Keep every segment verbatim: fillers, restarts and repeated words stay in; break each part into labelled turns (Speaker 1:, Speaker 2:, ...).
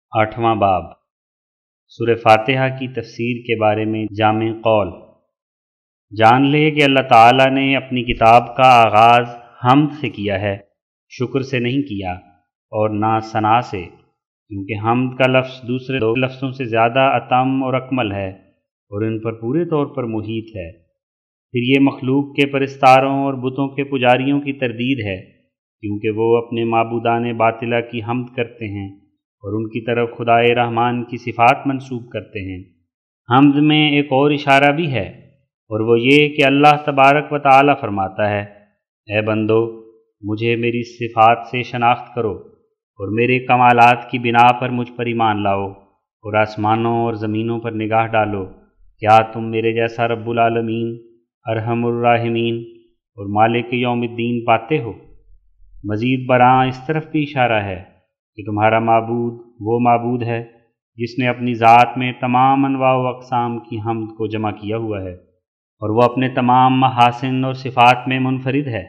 Speaker 1: آٹھواں باب سورہ فاتحہ کی تفسیر کے بارے میں جامع قول۔ جان لے کہ اللہ تعالیٰ نے اپنی کتاب کا آغاز حمد سے کیا ہے، شکر سے نہیں کیا اور نہ ثنا سے، کیونکہ حمد کا لفظ دوسرے دو لفظوں سے زیادہ اتم اور اکمل ہے اور ان پر پورے طور پر محیط ہے۔ پھر یہ مخلوق کے پرستاروں اور بتوں کے پجاریوں کی تردید ہے، کیونکہ وہ اپنے معبودان باطلہ کی حمد کرتے ہیں اور ان کی طرف خدائے رحمان کی صفات منسوب کرتے ہیں۔ حمد میں ایک اور اشارہ بھی ہے، اور وہ یہ کہ اللہ تبارک و تعالی فرماتا ہے، اے بندو مجھے میری صفات سے شناخت کرو اور میرے کمالات کی بنا پر مجھ پر ایمان لاؤ اور آسمانوں اور زمینوں پر نگاہ ڈالو، کیا تم میرے جیسا رب العالمین، ارحم الراحمین اور مالک یوم الدین پاتے ہو؟ مزید برآں اس طرف بھی اشارہ ہے کہ تمہارا معبود وہ معبود ہے جس نے اپنی ذات میں تمام انواع و اقسام کی حمد کو جمع کیا ہوا ہے، اور وہ اپنے تمام محاسن اور صفات میں منفرد ہے۔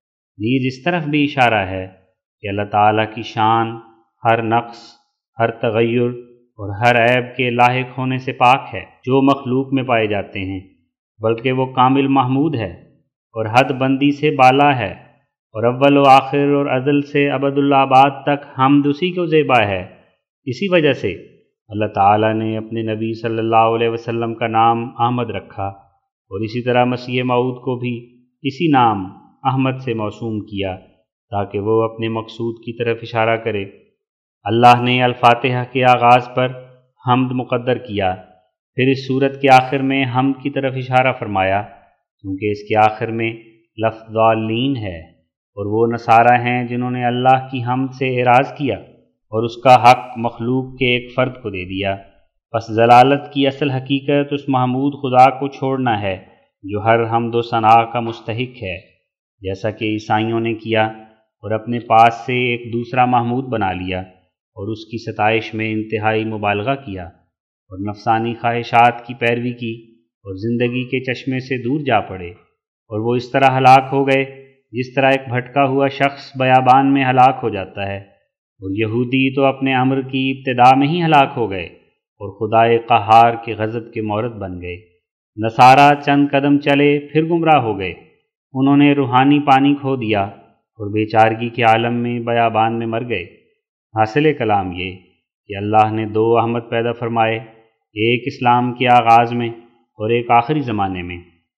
Speaker 1: نیز اس طرف بھی اشارہ ہے کہ اللہ تعالیٰ کی شان ہر نقص، ہر تغیر اور ہر عیب کے لاحق ہونے سے پاک ہے جو مخلوق میں پائے جاتے ہیں، بلکہ وہ کامل محمود ہے اور حد بندی سے بالا ہے، اور اول و آخر اور ازل سے ابد الآباد تک حمد اسی کو زیبا ہے۔ اسی وجہ سے اللہ تعالیٰ نے اپنے نبی صلی اللہ علیہ وسلم کا نام احمد رکھا، اور اسی طرح مسیح موعود کو بھی اسی نام احمد سے موسوم کیا تاکہ وہ اپنے مقصود کی طرف اشارہ کرے۔ اللہ نے الفاتحہ کے آغاز پر حمد مقدر کیا، پھر اس صورت کے آخر میں حمد کی طرف اشارہ فرمایا، کیونکہ اس کے آخر میں لفظ ضالین ہے، اور وہ نصارہ ہیں جنہوں نے اللہ کی حمد سے اعراض کیا اور اس کا حق مخلوق کے ایک فرد کو دے دیا۔ پس ضلالت کی اصل حقیقت اس محمود خدا کو چھوڑنا ہے جو ہر حمد و ثنا کا مستحق ہے، جیسا کہ عیسائیوں نے کیا اور اپنے پاس سے ایک دوسرا محمود بنا لیا اور اس کی ستائش میں انتہائی مبالغہ کیا اور نفسانی خواہشات کی پیروی کی اور زندگی کے چشمے سے دور جا پڑے، اور وہ اس طرح ہلاک ہو گئے جس طرح ایک بھٹکا ہوا شخص بیابان میں ہلاک ہو جاتا ہے۔ اور یہودی تو اپنے امر کی ابتدا میں ہی ہلاک ہو گئے اور خدائے قہار کے غضب کے مورد بن گئے۔ نصارہ چند قدم چلے پھر گمراہ ہو گئے، انہوں نے روحانی پانی کھو دیا اور بیچارگی کے عالم میں بیابان میں مر گئے۔ حاصل کلام یہ کہ اللہ نے دو احمد پیدا فرمائے، ایک اسلام کے آغاز میں اور ایک آخری زمانے میں،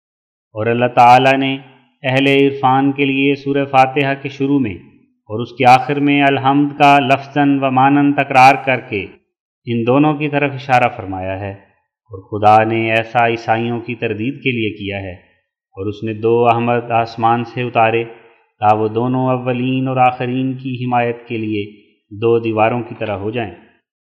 Speaker 1: اور اللہ تعالیٰ نے اہل عرفان کے لیے سورہ فاتحہ کے شروع میں اور اس کے آخر میں الحمد کا لفظاً و معناً تکرار کر کے ان دونوں کی طرف اشارہ فرمایا ہے، اور خدا نے ایسا عیسائیوں کی تردید کے لیے کیا ہے، اور اس نے دو احمد آسمان سے اتارے تا وہ دونوں اولین اور آخرین کی حمایت کے لیے دو دیواروں کی طرح ہو جائیں۔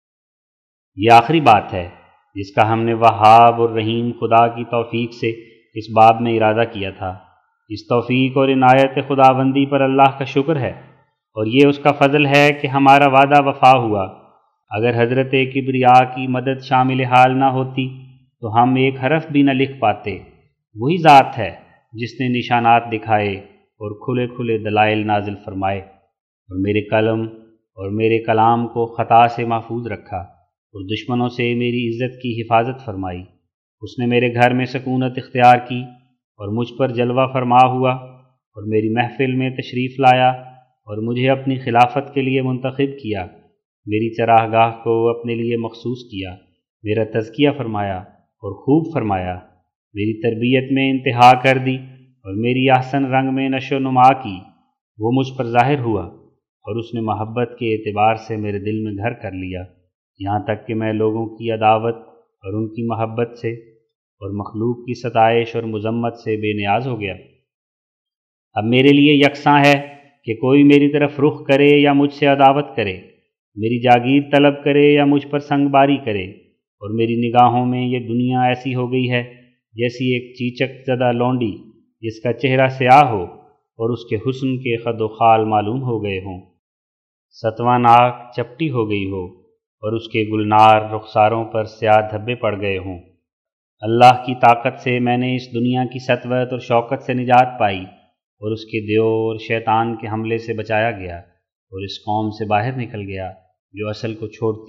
Speaker 1: یہ آخری بات ہے جس کا ہم نے وہاب اور رحیم خدا کی توفیق سے اس باب میں ارادہ کیا تھا۔ اس توفیق اور عنایت خداوندی پر اللہ کا شکر ہے، اور یہ اس کا فضل ہے کہ ہمارا وعدہ وفا ہوا۔ اگر حضرت کبریا کی مدد شامل حال نہ ہوتی تو ہم ایک حرف بھی نہ لکھ پاتے۔ وہی ذات ہے جس نے نشانات دکھائے اور کھلے کھلے دلائل نازل فرمائے، اور میرے قلم اور میرے کلام کو خطا سے محفوظ رکھا اور دشمنوں سے میری عزت کی حفاظت فرمائی۔ اس نے میرے گھر میں سکونت اختیار کی اور مجھ پر جلوہ فرما ہوا، اور میری محفل میں تشریف لایا اور مجھے اپنی خلافت کے لیے منتخب کیا، میری چراہ گاہ کو اپنے لیے مخصوص کیا، میرا تزکیہ فرمایا اور خوب فرمایا، میری تربیت میں انتہا کر دی اور میری احسن رنگ میں نشو و نما کی۔ وہ مجھ پر ظاہر ہوا اور اس نے محبت کے اعتبار سے میرے دل میں گھر کر لیا، یہاں تک کہ میں لوگوں کی عداوت اور ان کی محبت سے اور مخلوق کی ستائش اور مذمت سے بے نیاز ہو گیا۔ اب میرے لیے یکساں ہے کہ کوئی میری طرف رخ کرے یا مجھ سے عداوت کرے، میری جاگیر طلب کرے یا مجھ پر سنگ باری کرے، اور میری نگاہوں میں یہ دنیا ایسی ہو گئی ہے جیسی ایک چیچک زدہ لونڈی جس کا چہرہ سیاہ ہو اور اس کے حسن کے خد و خال معلوم ہو گئے ہوں، ستواں ناک چپٹی ہو گئی ہو اور اس کے گلنار رخساروں پر سیاہ دھبے پڑ گئے ہوں۔ اللہ کی طاقت سے میں نے اس دنیا کی سطوت اور شوکت سے نجات پائی اور اس کے دیو اور شیطان کے حملے سے بچایا گیا، اور اس قوم سے باہر نکل گیا جو اصل کو چھوڑتی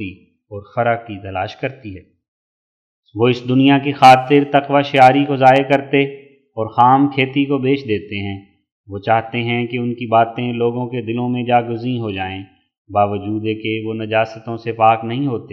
Speaker 1: اور خرا کی تلاش کرتی ہے۔ وہ اس دنیا کی خاطر تقوی شعاری کو ضائع کرتے اور خام کھیتی کو بیچ دیتے ہیں۔ وہ چاہتے ہیں کہ ان کی باتیں لوگوں کے دلوں میں جاگزیں ہو جائیں، باوجود کہ وہ نجاستوں سے پاک نہیں ہوتے۔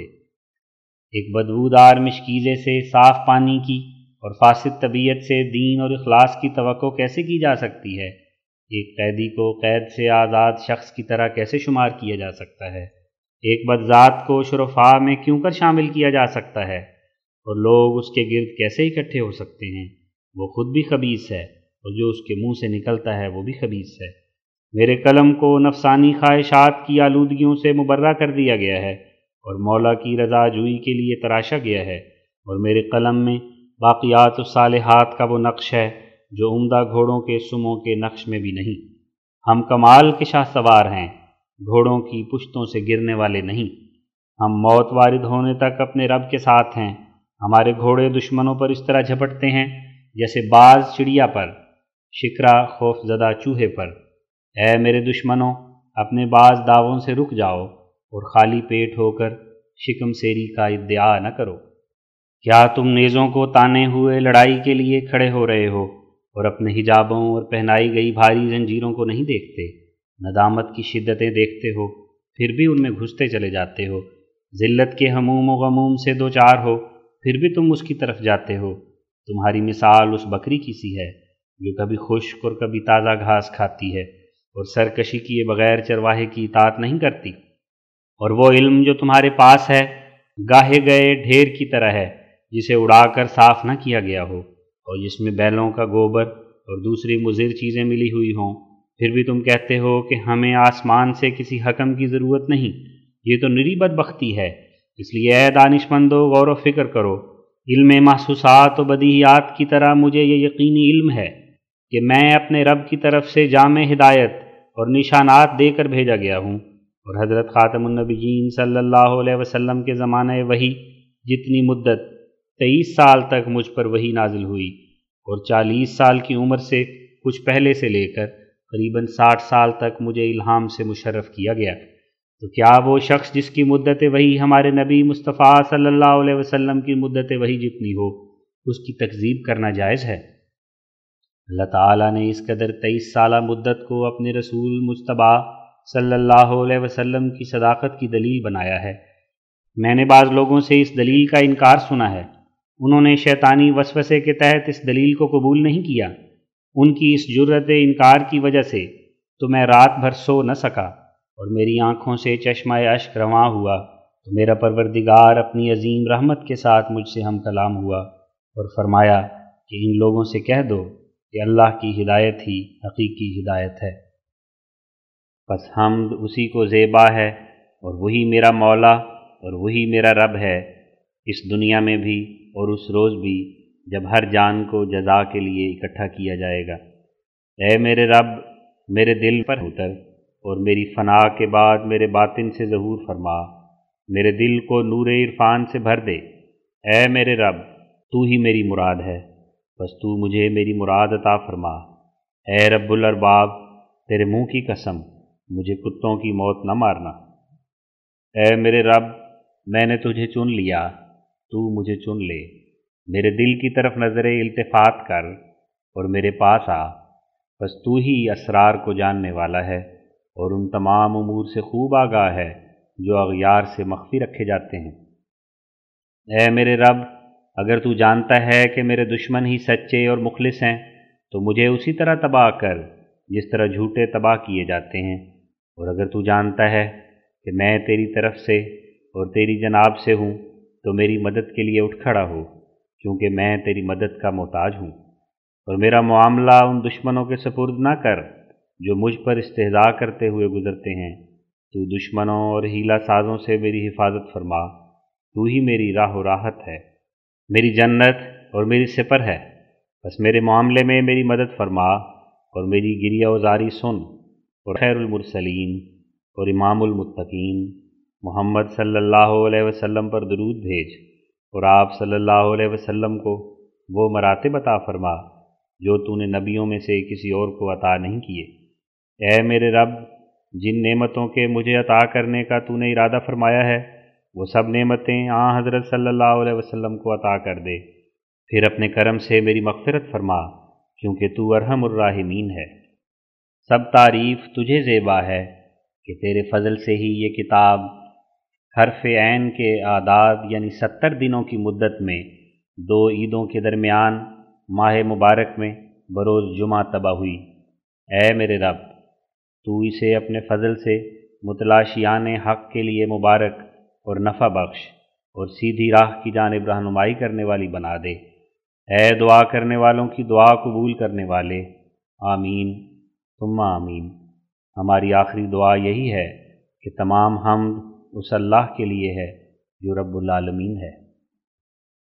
Speaker 1: ایک بدبودار مشکیزے سے صاف پانی کی اور فاسد طبیعت سے دین اور اخلاص کی توقع کیسے کی جا سکتی ہے؟ ایک قیدی کو قید سے آزاد شخص کی طرح کیسے شمار کیا جا سکتا ہے؟ ایک بدذات کو شرفاء میں کیوں کر شامل کیا جا سکتا ہے؟ اور لوگ اس کے گرد کیسے اکٹھے ہو سکتے ہیں؟ وہ خود بھی خبیث ہے اور جو اس کے منہ سے نکلتا ہے وہ بھی خبیث ہے۔ میرے قلم کو نفسانی خواہشات کی آلودگیوں سے مبرہ کر دیا گیا ہے اور مولا کی رضا جوئی کے لیے تراشا گیا ہے، اور میرے قلم میں باقیات الصالحات کا وہ نقش ہے جو عمدہ گھوڑوں کے سموں کے نقش میں بھی نہیں۔ ہم کمال کے شاہ سوار ہیں، گھوڑوں کی پشتوں سے گرنے والے نہیں۔ ہم موت وارد ہونے تک اپنے رب کے ساتھ ہیں۔ ہمارے گھوڑے دشمنوں پر اس طرح جھپٹتے ہیں جیسے باز چڑیا پر، شکرا خوف زدہ چوہے پر۔ اے میرے دشمنوں، اپنے باز داووں سے رک جاؤ اور خالی پیٹ ہو کر شکم سیری کا ادعا نہ کرو۔ کیا تم نیزوں کو تانے ہوئے لڑائی کے لیے کھڑے ہو رہے ہو اور اپنے حجابوں اور پہنائی گئی بھاری زنجیروں کو نہیں دیکھتے؟ ندامت کی شدتیں دیکھتے ہو پھر بھی ان میں گھستے چلے جاتے ہو۔ ذلت کے ہموم و غموم سے دو چار ہو پھر بھی تم اس کی طرف جاتے ہو۔ تمہاری مثال اس بکری کی سی ہے جو کبھی خشک اور کبھی تازہ گھاس کھاتی ہے اور سرکشی کیے بغیر چرواہے کی اطاعت نہیں کرتی۔ اور وہ علم جو تمہارے پاس ہے گاہے گئے ڈھیر کی طرح ہے جسے اڑا کر صاف نہ کیا گیا ہو، اور جس میں بیلوں کا گوبر اور دوسری مضر چیزیں ملی ہوئی ہوں، پھر بھی تم کہتے ہو کہ ہمیں آسمان سے کسی حکم کی ضرورت نہیں۔ یہ تو نری بدبختی ہے۔ اس لیے اے دانشمندو، غور و فکر کرو۔ علم محسوسات و بدیہیات کی طرح مجھے یہ یقینی علم ہے کہ میں اپنے رب کی طرف سے جامع ہدایت اور نشانات دے کر بھیجا گیا ہوں، اور حضرت خاتم النبیین صلی اللہ علیہ وسلم کے زمانہ وحی جتنی مدت تیئیس سال تک مجھ پر وحی نازل ہوئی، اور چالیس سال کی عمر سے کچھ پہلے سے لے کر قریباً ساٹھ سال تک مجھے الہام سے مشرف کیا گیا، تو کیا وہ شخص جس کی مدت وحی ہمارے نبی مصطفیٰ صلی اللہ علیہ وسلم کی مدت وحی جتنی ہو، اس کی تکذیب کرنا جائز ہے؟ اللہ تعالیٰ نے اس قدر تیئیس سالہ مدت کو اپنے رسول مجتبیٰ صلی اللہ علیہ وسلم کی صداقت کی دلیل بنایا ہے۔ میں نے بعض لوگوں سے اس دلیل کا انکار سنا ہے۔ انہوں نے شیطانی وسوسے کے تحت اس دلیل کو قبول نہیں کیا۔ ان کی اس جرأت انکار کی وجہ سے تو میں رات بھر سو نہ سکا اور میری آنکھوں سے چشمہ اشک رواں ہوا، تو میرا پروردگار اپنی عظیم رحمت کے ساتھ مجھ سے ہم کلام ہوا اور فرمایا کہ ان لوگوں سے کہہ دو کہ اللہ کی ہدایت ہی حقیقی ہدایت ہے۔ پس حمد اسی کو زیبا ہے، اور وہی میرا مولا اور وہی میرا رب ہے، اس دنیا میں بھی اور اس روز بھی جب ہر جان کو جزا کے لیے اکٹھا کیا جائے گا۔ اے میرے رب، میرے دل پر اتر اور میری فنا کے بعد میرے باطن سے ظہور فرما، میرے دل کو نور عرفان سے بھر دے۔ اے میرے رب، تو ہی میری مراد ہے، بس تو مجھے میری مراد عطا فرما۔ اے رب الارباب، تیرے منہ کی قسم، مجھے کتوں کی موت نہ مارنا۔ اے میرے رب، میں نے تجھے چن لیا، تو مجھے چن لے۔ میرے دل کی طرف نظر التفات کر اور میرے پاس آ، بس تو ہی اسرار کو جاننے والا ہے اور ان تمام امور سے خوب آگاہ ہے جو اغیار سے مخفی رکھے جاتے ہیں۔ اے میرے رب، اگر تو جانتا ہے کہ میرے دشمن ہی سچے اور مخلص ہیں تو مجھے اسی طرح تباہ کر جس طرح جھوٹے تباہ کیے جاتے ہیں، اور اگر تو جانتا ہے کہ میں تیری طرف سے اور تیری جناب سے ہوں تو میری مدد کے لیے اٹھ کھڑا ہو، کیونکہ میں تیری مدد کا محتاج ہوں۔ اور میرا معاملہ ان دشمنوں کے سپرد نہ کر جو مجھ پر استہزاء کرتے ہوئے گزرتے ہیں۔ تو دشمنوں اور ہیلہ سازوں سے میری حفاظت فرما، تو ہی میری راہ و راحت ہے، میری جنت اور میری سپر ہے۔ بس میرے معاملے میں میری مدد فرما اور میری گریہ و زاری سن، اور خیر المرسلین اور امام المتقین محمد صلی اللہ علیہ وسلم پر درود بھیج، اور آپ صلی اللہ علیہ وسلم کو وہ مراتب عطا فرما جو تو نے نبیوں میں سے کسی اور کو عطا نہیں کیے۔ اے میرے رب، جن نعمتوں کے مجھے عطا کرنے کا تو نے ارادہ فرمایا ہے وہ سب نعمتیں آن حضرت صلی اللہ علیہ وسلم کو عطا کر دے، پھر اپنے کرم سے میری مغفرت فرما، کیونکہ تو ارحم الراحمین ہے۔ سب تعریف تجھے زیبا ہے کہ تیرے فضل سے ہی یہ کتاب حرف عین کے اعداد یعنی ستر دنوں کی مدت میں دو عیدوں کے درمیان ماہ مبارک میں بروز جمعہ طبع ہوئی۔ اے میرے رب، تو اسے اپنے فضل سے متلاشیان حق کے لیے مبارک اور نفع بخش اور سیدھی راہ کی جانب رہنمائی کرنے والی بنا دے۔ اے دعا کرنے والوں کی دعا قبول کرنے والے، آمین ثم آمین۔ ہماری آخری دعا یہی ہے کہ تمام حمد اس اللہ کے لیے ہے جو رب العالمین ہے۔